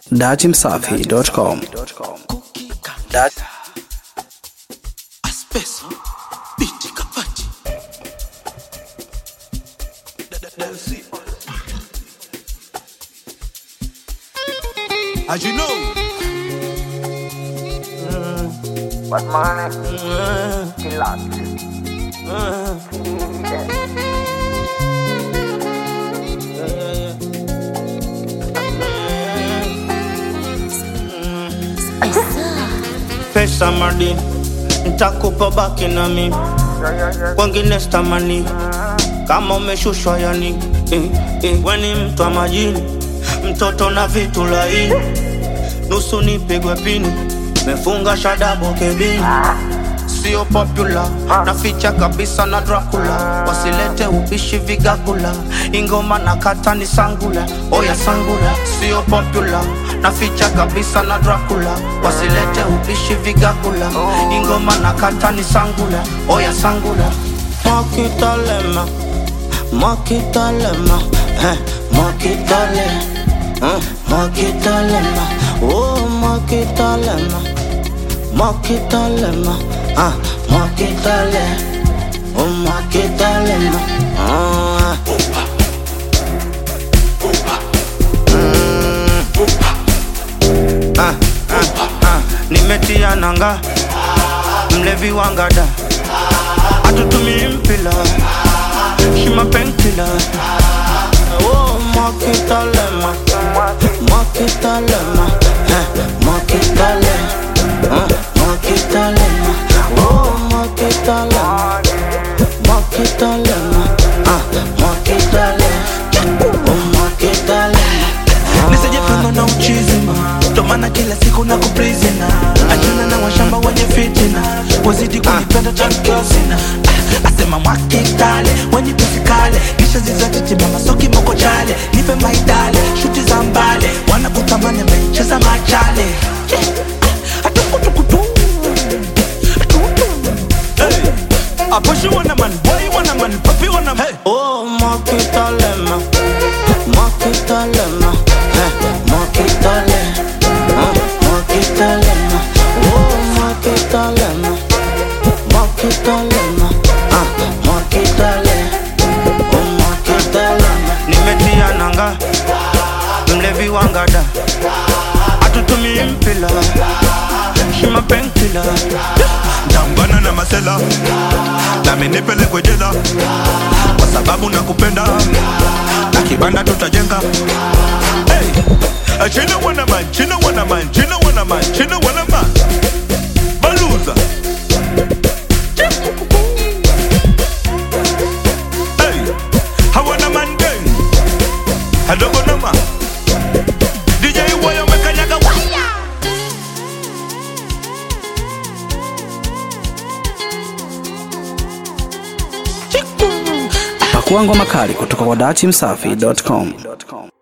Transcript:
datimsafi.com. As you know, what money? Kill us. Pesa madini nitakupa baki na mimi, wengine stamani kama umeshushwa yani. Weni mtu wa majini, mtoto na vitu laini, nusu nipigwe pini, mefunga shadabo kebini. Sio popular, naficha kabisa na Dracula, wasilete ubishi vigagula, ingoma na kata ni sangula, oya sangula. Sio popular, naficha kabisa na Dracula, wasilete ubishi vigagula, ingoma na kata ni sangula, oya sangula. Makitalema, makitalema, makitale, makitalema, oh makitalema, makitalema, makitale, oh makitalema, nimetia nanga, mlevi wangada, atutumi mpila, shima penkila. Oh makitalema, makitalema, makitale, makitalema, oh makitalema, makitalema, makitale, oh makitalema. nisijepanga na uchizima, tomana kila siku na kuprizina, achana na washamba wenye fitina, wazidi kunipenda chankosina. Asema mwakitale, wenye pisikale, kisha zizatiti mama soki moko chale, nipe maidale, shuti za mbale, wanakutamani mecheza machale. I push you on a man, boy you on a man, puppy on a man. Oh makitalema, makitalema, makitale, makitalema, oh makitalema, makitalema, makitale, oh makitalema. Nimetia nanga, mlevi wangada, atutumi mpila, shima penkila. Tambana na masela, na minipele kwa jela, kwa sababu nakupenda, na kibanda tutajenga. Hey, chino wana man, chino wana man, chino wana man, chino wana man. Baluza. Hey, hawana man gang. Hadogo nama. DJ Wayo mekanyaga waya. Pakua ngoma kali kutoka kwa datimsafi.com.